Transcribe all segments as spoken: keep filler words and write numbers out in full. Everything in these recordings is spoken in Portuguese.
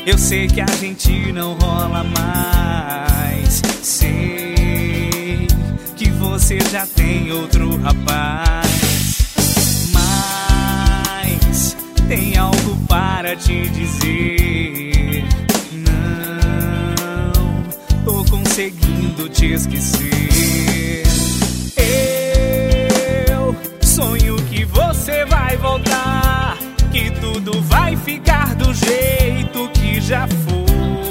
Eu sei que a gente não rola mais. Sei que você já tem outro rapaz, mas tem algo para te dizer. Não tô conseguindo te esquecer. Eu sonho que você vai voltar, que tudo vai ficar do jeito que já foi.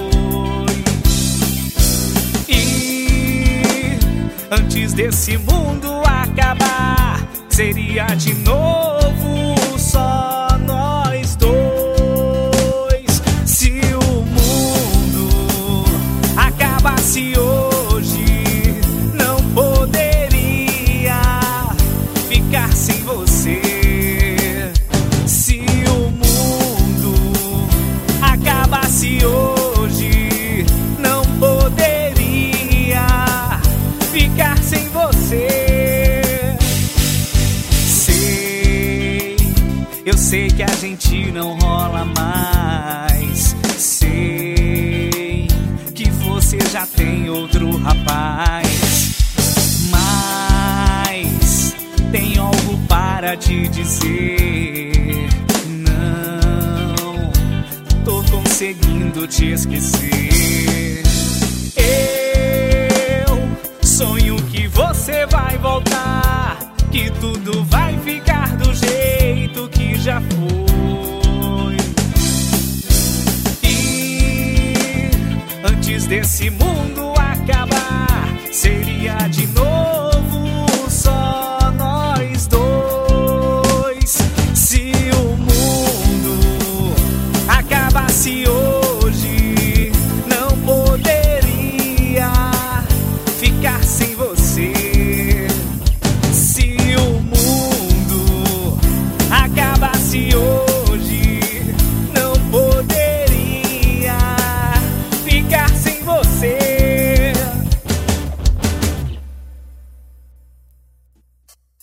E antes desse mundo acabar, seria de novo só nós dois. Se o mundo acabasse hoje, não poderia ficar sem você. Se hoje não poderia ficar sem você. Sei, eu sei que a gente não rola mais. Sei que você já tem outro rapaz, mas tem algo para te dizer. Tô conseguindo te esquecer. Eu sonho